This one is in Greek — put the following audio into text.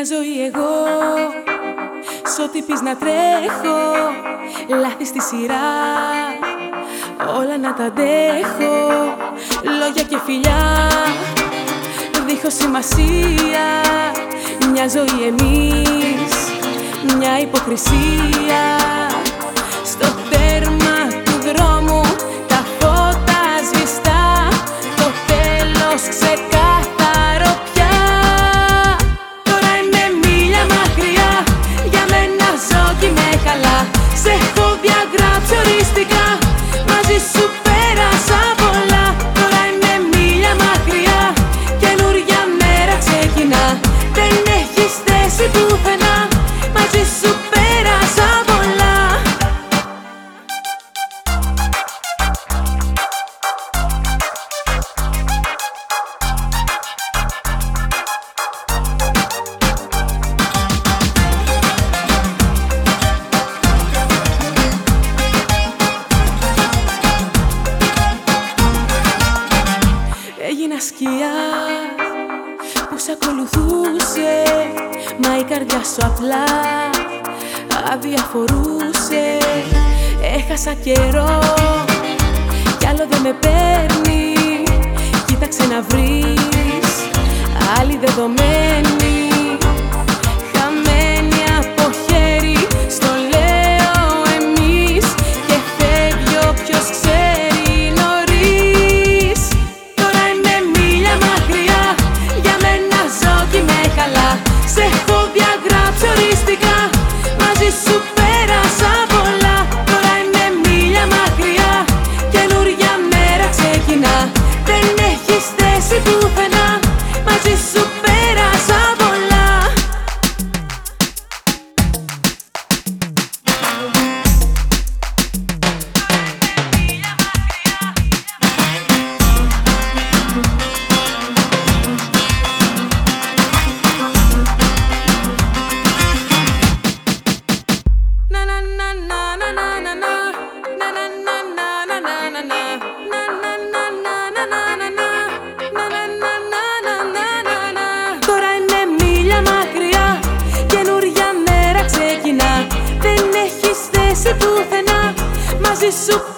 Μια ζωή εγώ, σ' ό,τι πεις να τρέχω. Λάθη στη σειρά, όλα να τα αντέχω. Λόγια και φιλιά, δίχως σημασία. Μια ζωή εμείς, μια υποκρισία. Στο τέρμα του δρόμου τα φώτα σβηστά. Το τέλος ξεκάθαρο πια. Τώρα είμαι μίλια μακριά, για μένα ζω κι είμαι καλά. Σε έχω διαγράψει οριστικά, μαζί σου πέρασα πολλά. Τώρα είμαι μίλια μακριά, καινούρια μέρα ξεκινά. Δεν έχεις θέση πουθενά, μαζί σου πέρασα πολλά. Έγινα σκιά που σ' ακολουθούσε, μα η καρδιά σου απλά αδιαφορούσε. Έχασα καιρό κι άλλο δεν με παίρνει. Κοίταξε να βρεις άλλη δεδομένη. Χαμένη από χέρι, στο λέω εμείς. Και φεύγει όποιος ξέρει νωρίς. Τώρα είμαι μίλια μακριά, για μένα ζω κι είμαι καλά. Σε έχω διαγράψει οριστικά, μαζί σου πέρασα πολλά. Τώρα είμαι μίλια μακριά, καινούρια μέρα ξεκινά. Δεν έχεις θέση πουθενά, μαζί σου πέρασα πολλά. Τώρα είμαι μίλια μακριά, καινούρια μέρα ξεκινά. Δεν έχεις θέση πουθενά, μαζί σου